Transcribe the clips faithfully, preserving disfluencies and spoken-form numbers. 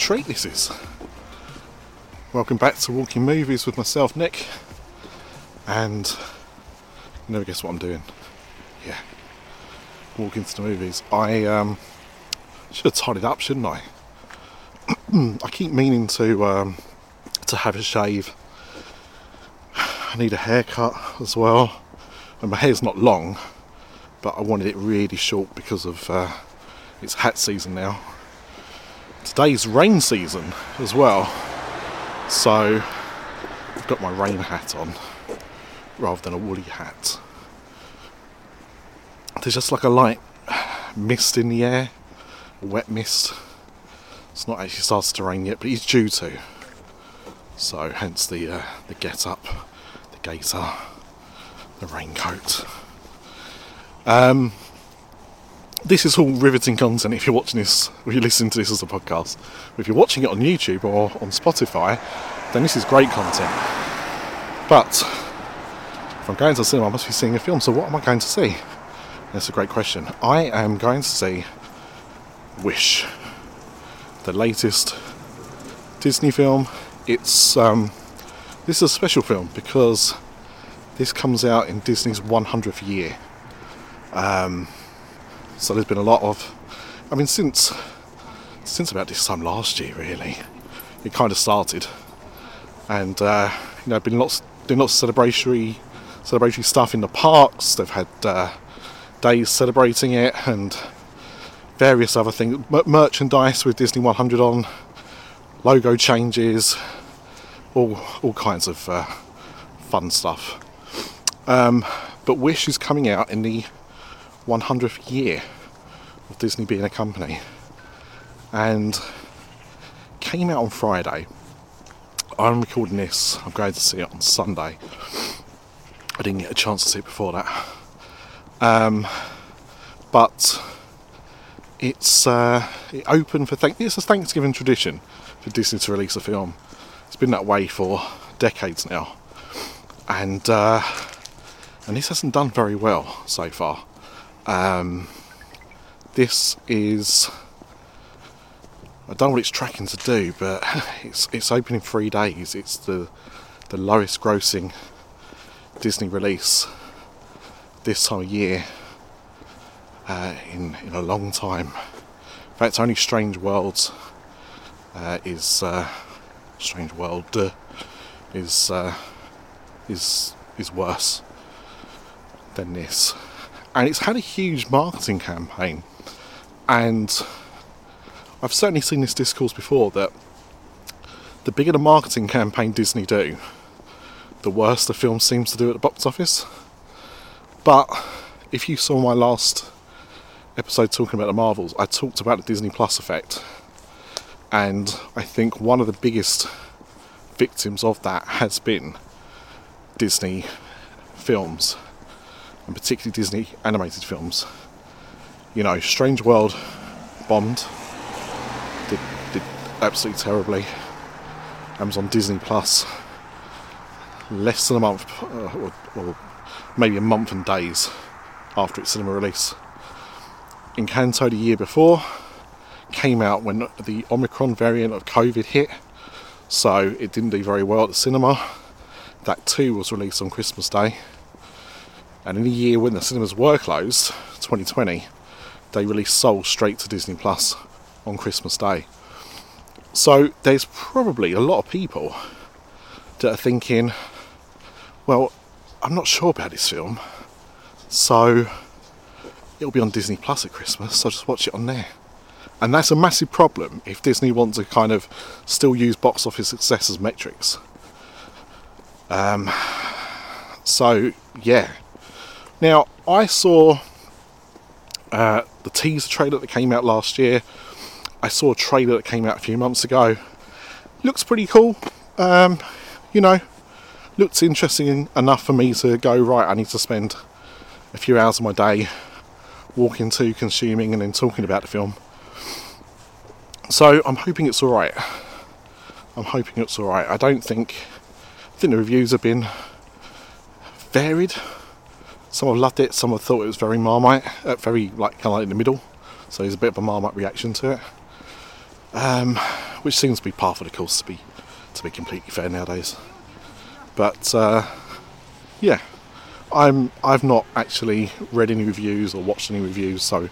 treat this is. Welcome back to Walking Movies with myself, Nick. And you never guess what I'm doing. Yeah, walking to the movies. I um, should have tidied up, shouldn't I? I keep meaning to um, to have a shave. I need a haircut as well. And my hair's not long, but I wanted it really short because of uh, it's hat season now. Today's rain season as well, so I've got my rain hat on rather than a woolly hat. There's just like a light mist in the air, a wet mist. It's not actually started to rain yet, but it's due to. So hence the uh, the get up, the gaiter, the raincoat. Um, this is all riveting content if you're watching this, if you're listening to this as a podcast. If you're watching it on YouTube or on Spotify, then this is great content. But if I'm going to the cinema, I must be seeing a film, so what am I going to see? That's a great question. I am going to see Wish, the latest Disney film. It's um, this is a special film because this comes out in Disney's one hundredth year. Um, so there's been a lot of, I mean, since since about this time last year, really, it kind of started, and uh, you know, been lots, doing lots of celebratory, celebratory stuff in the parks. They've had uh, days celebrating it and various other things, M- merchandise with Disney one hundred on, logo changes, all all kinds of uh, fun stuff. Um, but Wish is coming out in the one hundredth year of Disney being a company, and came out on Friday. I'm recording this, I'm going to see it on Sunday. I didn't get a chance to see it before that. Um, but it's uh, it opened for thank- it's a Thanksgiving tradition for Disney to release a film. It's been that way for decades now, and uh, and this hasn't done very well so far. Um, this is, I don't know what it's tracking to do, but it's it's open in three days. It's the the lowest grossing Disney release this time of year uh, in in a long time. In fact, only Strange Worlds uh, is uh, Strange World uh, is uh, is is worse than this. And it's had a huge marketing campaign, and I've certainly seen this discourse before, that the bigger the marketing campaign Disney do, the worse the film seems to do at the box office. But if you saw my last episode talking about the Marvels, I talked about the Disney Plus effect, and I think one of the biggest victims of that has been Disney films, and particularly Disney animated films. You know, Strange World bombed, did, did absolutely terribly. Amazon Disney Plus, less than a month, uh, or, or maybe a month and days after its cinema release. Encanto the year before came out when the Omicron variant of COVID hit, so it didn't do very well at the cinema. That too was released on Christmas Day. And in a year when the cinemas were closed, twenty twenty, they released Soul straight to Disney Plus on Christmas Day. So there's probably a lot of people that are thinking, well, I'm not sure about this film, so it'll be on Disney Plus at Christmas, so I'll just watch it on there. And that's a massive problem if Disney wants to kind of still use box office success as metrics. Um, so, yeah. Now, I saw uh, the teaser trailer that came out last year. I saw a trailer that came out a few months ago. Looks pretty cool. Um, you know, looks interesting enough for me to go, right, I need to spend a few hours of my day walking to, consuming, and then talking about the film. So I'm hoping it's alright. I'm hoping it's alright. I don't think... I think the reviews have been varied. Some have loved it, some have thought it was very Marmite, uh, very like kind of like in the middle. So there's a bit of a Marmite reaction to it. Um, which seems to be par for the course, to be to be completely fair nowadays. But uh, yeah, I'm I've not actually read any reviews or watched any reviews, so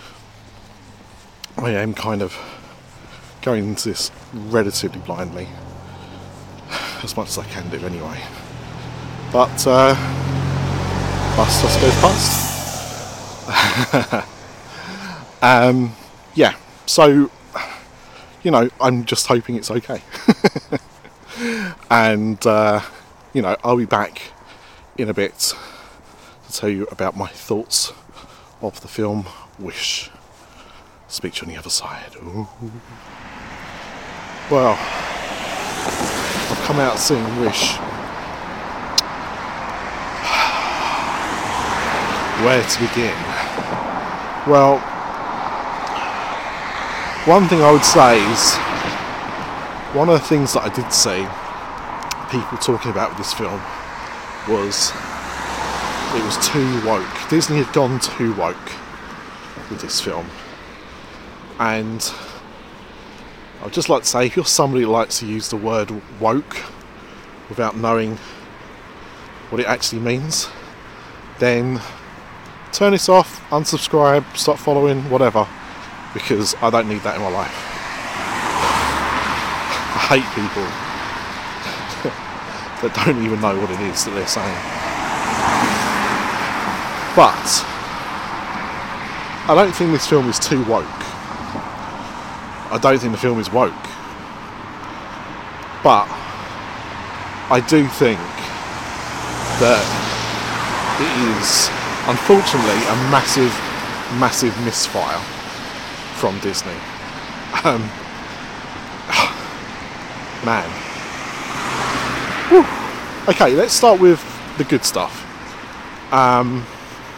I am kind of going into this relatively blindly, as much as I can do anyway. But uh, bust just goes past. um, yeah, so you know, I'm just hoping it's okay. And uh, you know, I'll be back in a bit to tell you about my thoughts of the film Wish. Speak to you on the other side. Ooh. Well, I've come out seeing Wish. Where to begin? Well, one thing I would say is, one of the things that I did see people talking about with this film was it was too woke. Disney had gone too woke with this film. And I'd just like to say, if you're somebody who likes to use the word woke without knowing what it actually means, then turn this off, unsubscribe, stop following, whatever, because I don't need that in my life. I hate people that don't even know what it is that they're saying. But I don't think this film is too woke. I don't think the film is woke. But I do think that it is, unfortunately, a massive, massive misfire from Disney. Um, man. Whew. Okay, let's start with the good stuff. Um,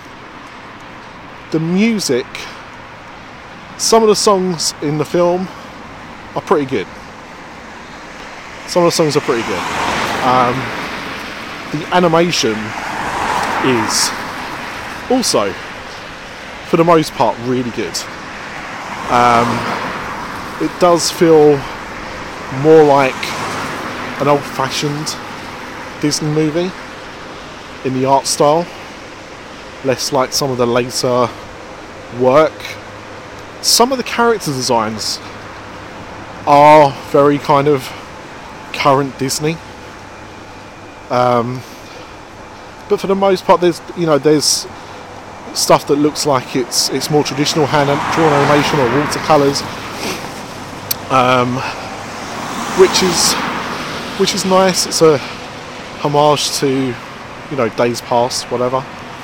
the music, some of the songs in the film are pretty good. Some of the songs are pretty good. Um, the animation is also, for the most part, really good. Um, it does feel more like an old-fashioned Disney movie in the art style, less like some of the later work. Some of the character designs are very kind of current Disney, um, but for the most part, there's you know there's stuff that looks like it's it's more traditional hand drawn animation or watercolors, um, which is which is nice. It's a homage to you know days past, whatever.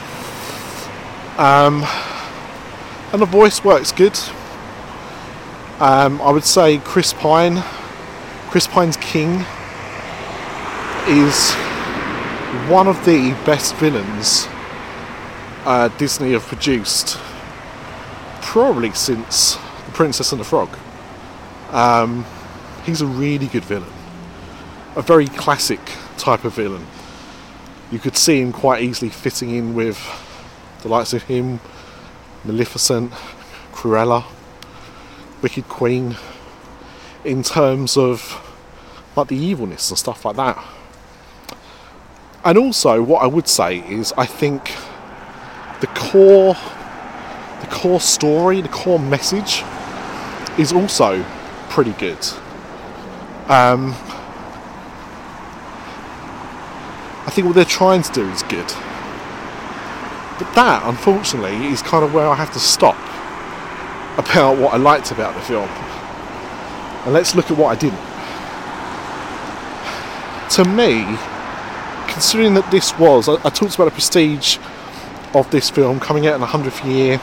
Um, and the voice works good. Um, I would say Chris Pine, Chris Pine's King, is one of the best villains uh, Disney have produced, probably since The Princess and the Frog. Um, he's a really good villain, a very classic type of villain. You could see him quite easily fitting in with the likes of him, Maleficent, Cruella, Wicked Queen, in terms of like the evilness and stuff like that. And also, what I would say is, I think the core, the core story, the core message, is also pretty good. Um, I think what they're trying to do is good. But that, unfortunately, is kind of where I have to stop about what I liked about the film. And let's look at what I didn't. To me, considering that this was, I, I talked about the prestige of this film coming out in the hundredth year.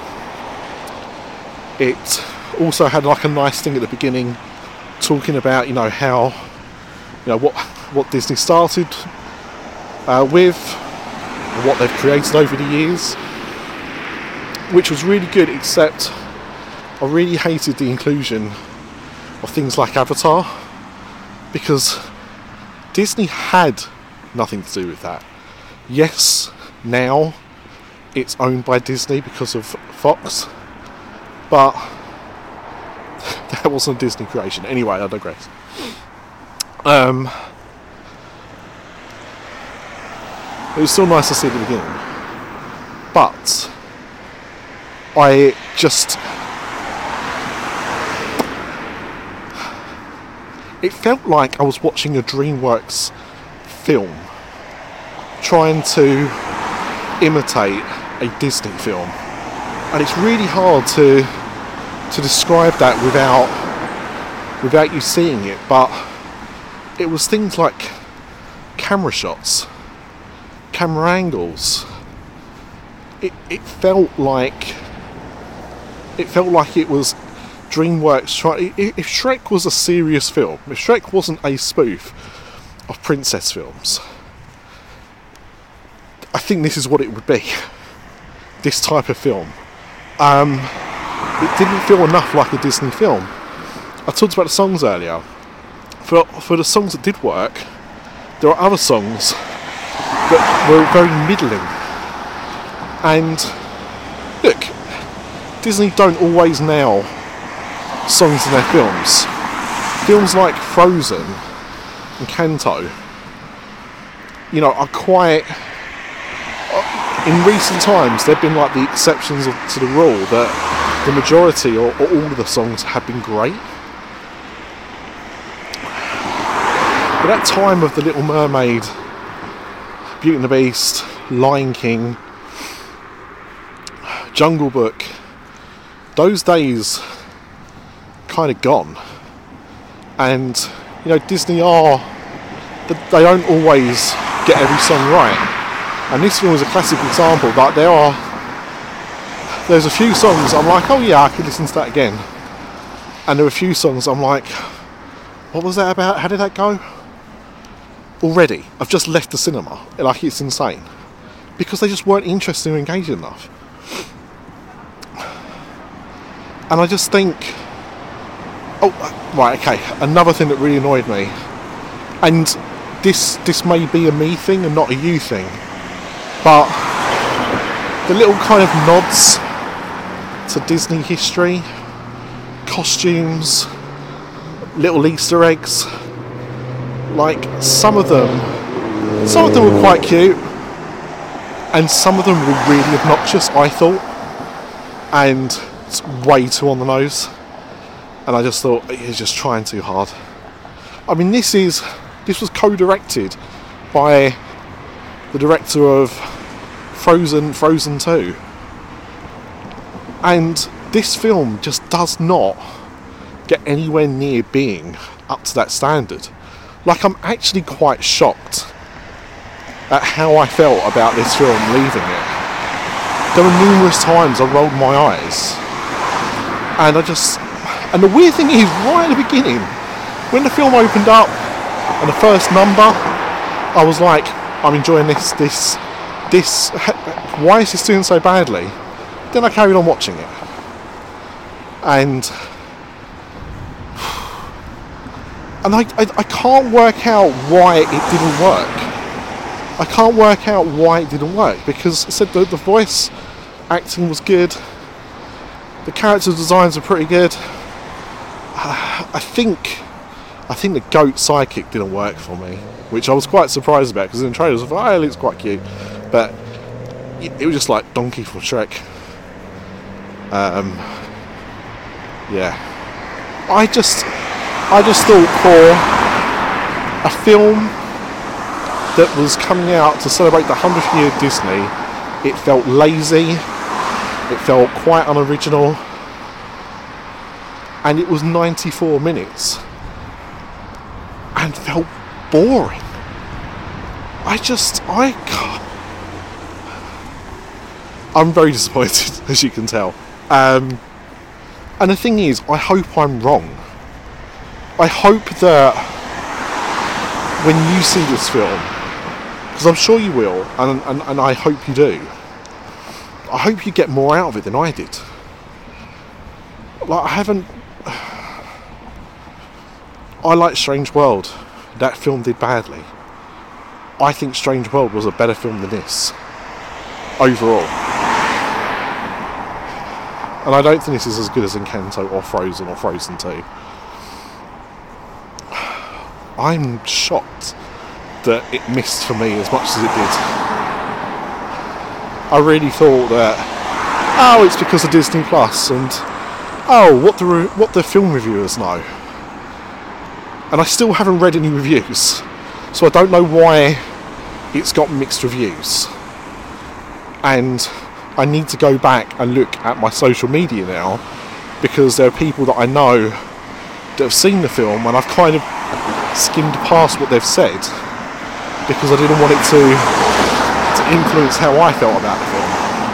It also had like a nice thing at the beginning, talking about you know how you know what what Disney started uh, with, and what they've created over the years, which was really good. Except I really hated the inclusion of things like Avatar, because Disney had nothing to do with that. Yes, now it's owned by Disney because of Fox, but that wasn't a Disney creation. Anyway, I digress. Um, it was still nice to see at the beginning, but I just, it felt like I was watching a DreamWorks film trying to imitate a Disney film, and it's really hard to to describe that without without you seeing it. But it was things like camera shots, camera angles. It it felt like it felt like it was DreamWorks trying. If Shrek was a serious film, if Shrek wasn't a spoof of princess films, I think this is what it would be. This type of film. Um, it didn't feel enough like a Disney film. I talked about the songs earlier. For for the songs that did work, there are other songs that were very middling. And look, Disney don't always nail songs in their films. Films like Frozen and Kanto, you know, are quite. In recent times, they've been like the exceptions to the rule, that the majority or, or all of the songs have been great. But that time of The Little Mermaid, Beauty and the Beast, Lion King, Jungle Book, those days kind of gone. And, you know, Disney are, they don't always get every song right. And this film is a classic example. That there are, there's a few songs I'm like, oh yeah, I could listen to that again. And there are a few songs I'm like, what was that about? How did that go? Already, I've just left the cinema. Like, it's insane. Because they just weren't interested or engaged enough. And I just think, oh, right, okay, another thing that really annoyed me, and this this may be a me thing and not a you thing, but the little kind of nods to Disney history, costumes, little Easter eggs, like some of them, some of them were quite cute, and some of them were really obnoxious, I thought, and it's way too on the nose, and I just thought, he's just trying too hard. I mean, this is, this was co-directed by the director of Frozen, Frozen two. And this film just does not get anywhere near being up to that standard. Like, I'm actually quite shocked at how I felt about this film leaving it. There were numerous times I rolled my eyes. And I just... And the weird thing is, right at the beginning, when the film opened up, and the first number, I was like, I'm enjoying this, this, this, why is this doing so badly? Then I carried on watching it. And, and I, I, I can't work out why it didn't work. I can't work out why it didn't work, because I said the, the voice acting was good, the character designs are pretty good. Uh, I think I think the goat sidekick didn't work for me, which I was quite surprised about, because in the trailers I thought, oh, it looks quite cute, but it, it was just like Donkey from Shrek. Um, yeah, I just I just thought, for a film that was coming out to celebrate the hundredth year of Disney, it felt lazy, it felt quite unoriginal, and it was ninety-four minutes and felt boring. I just, I can't. I'm very disappointed, as you can tell. Um, and the thing is, I hope I'm wrong. I hope that when you see this film, because I'm sure you will, and, and, and I hope you do, I hope you get more out of it than I did. Like, I haven't... I like Strange World. That film did badly. I think Strange World was a better film than this, overall. And I don't think this is as good as Encanto or Frozen or Frozen two. I'm shocked that it missed for me as much as it did. I really thought that, oh, it's because of Disney Plus, and oh, what the re- what the film reviewers know. And I still haven't read any reviews, so I don't know why it's got mixed reviews. And I need to go back and look at my social media now, because there are people that I know that have seen the film, and I've kind of skimmed past what they've said because I didn't want it to to influence how I felt about the film.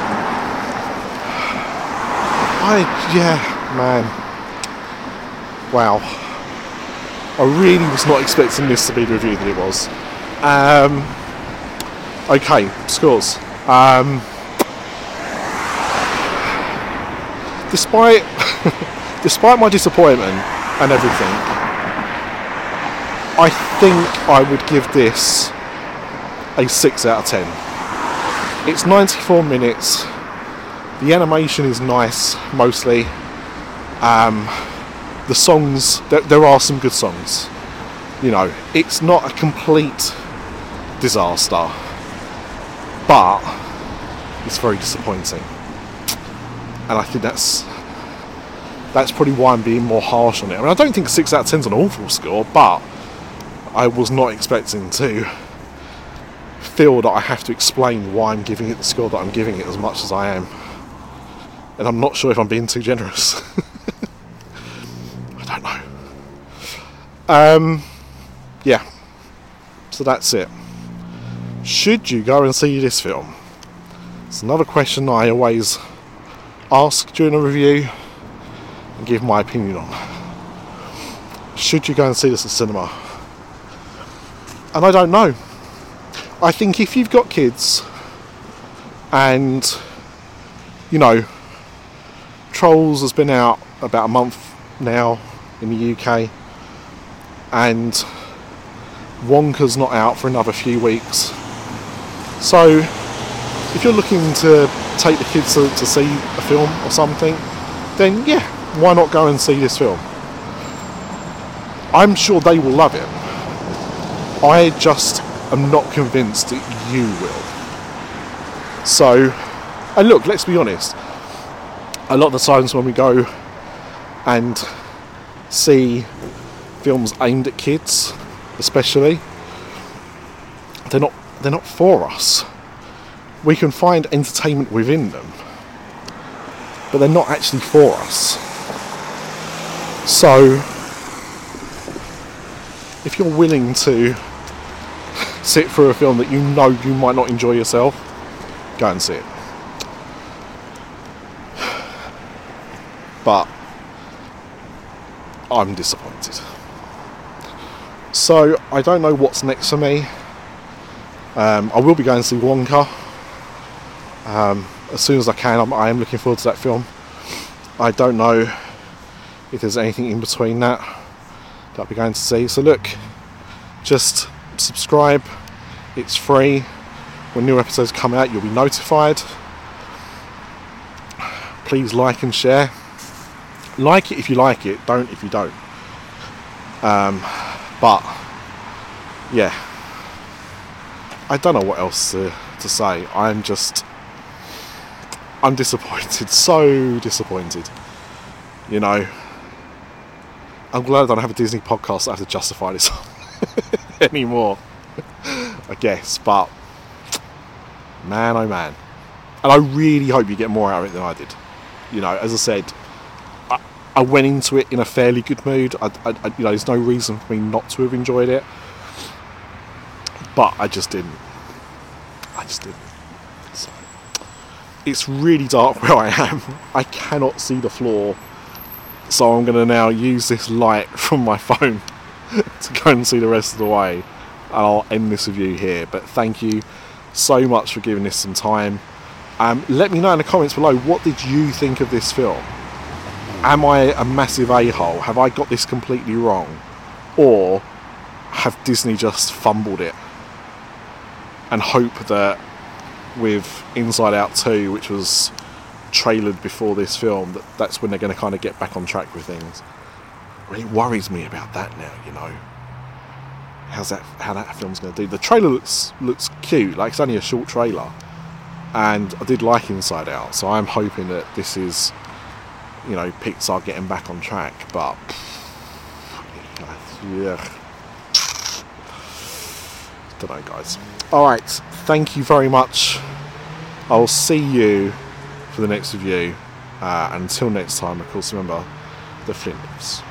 I yeah, man. Wow. I really was not expecting this to be the review that it was. Um, okay, scores. Um, despite despite my disappointment and everything, I think I would give this a six out of ten. It's ninety-four minutes. The animation is nice, mostly. Um, the songs, there, there are some good songs. You know, it's not a complete disaster, but it's very disappointing. And I think that's that's probably why I'm being more harsh on it. I mean, I don't think six out of ten is an awful score, but I was not expecting to feel that I have to explain why I'm giving it the score that I'm giving it as much as I am. And I'm not sure if I'm being too generous. I don't know. Um, yeah. So that's it. Should you go and see this film? It's another question I always ask during a review and give my opinion on. Should you go and see this at cinema? And I don't know. I think if you've got kids and, you know, Trolls has been out about a month now in the U K, and Wonka's not out for another few weeks. So if you're looking to take the kids to, to see a film or something, then yeah, why not go and see this film? I'm sure they will love it. I just am not convinced that you will. So, and look, let's be honest, a lot of the times when we go and see films aimed at kids, especially, they're not they're not for us. We can find entertainment within them, but they're not actually for us. So if you're willing to sit through a film that you know you might not enjoy yourself, go and see it. But I'm disappointed. So I don't know what's next for me. Um, I will be going to see Wonka um, as soon as I can. I'm, I am looking forward to that film. I don't know if there's anything in between that that I'll be going to see. So look, just subscribe. It's free. When new episodes come out, you'll be notified. Please like and share. Like it if you like it, don't if you don't. Um, but yeah, I don't know what else to, to say. I'm just, I'm disappointed, so disappointed. You know, I'm glad I don't have a Disney podcast that I have to justify this anymore, I guess. But man, oh man, and I really hope you get more out of it than I did. You know, as I said, I went into it in a fairly good mood. I, I, I, you know, there's no reason for me not to have enjoyed it, but I just didn't. I just didn't. So, it's really dark where I am. I cannot see the floor, so I'm going to now use this light from my phone to go and see the rest of the way. And I'll end this review here. But thank you so much for giving this some time. Um, let me know in the comments below, what did you think of this film? Am I a massive a-hole? Have I got this completely wrong? Or have Disney just fumbled it? And hope that with Inside Out two, which was trailered before this film, that that's when they're going to kind of get back on track with things. It really worries me about that now, you know. How's that? How that film's going to do? The trailer looks looks cute. Like, it's only a short trailer, and I did like Inside Out, so I'm hoping that this is, you know, Pixar getting back on track. But yeah, don't know, guys. All right, thank you very much. I'll see you for the next review. Uh, until next time, of course, remember, the Flint lives.